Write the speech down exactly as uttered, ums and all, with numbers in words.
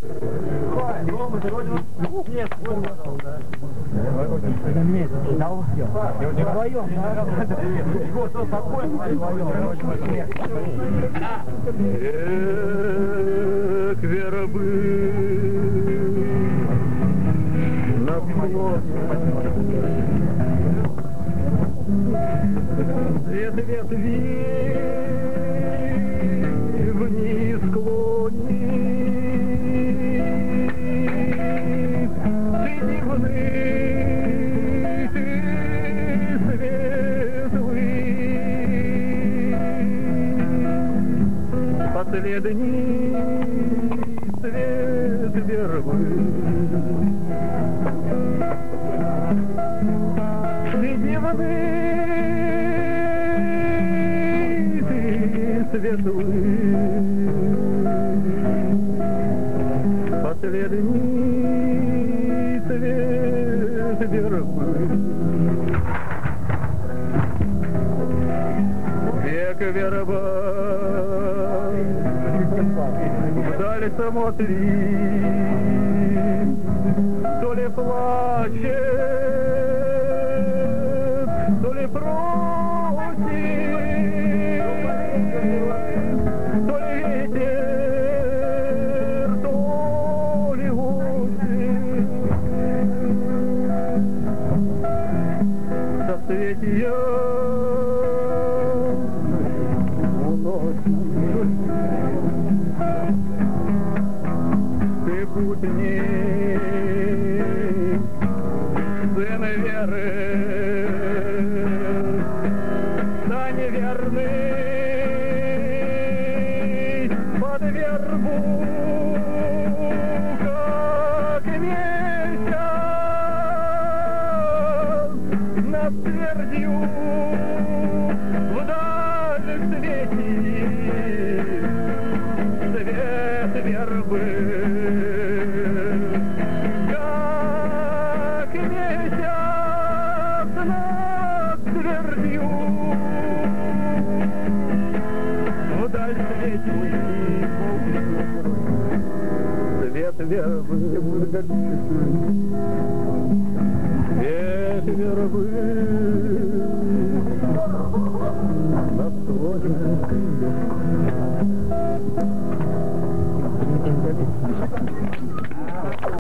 Нет, Эх, Вера бы на плот. Свет ветви вниз клонит, среди воды светлый, последний свет вербы. Среди воды светлый, последний свет вербы. Век верба вдаль смотрит, то ли плачет, то ли просит, то ли ветер, то ли осень. Соцветия уносит, ты путник, сын веры, да неверный под вербу, как месяц над твердью вдаль светит свет вербы. Свет вербы, свет вербы.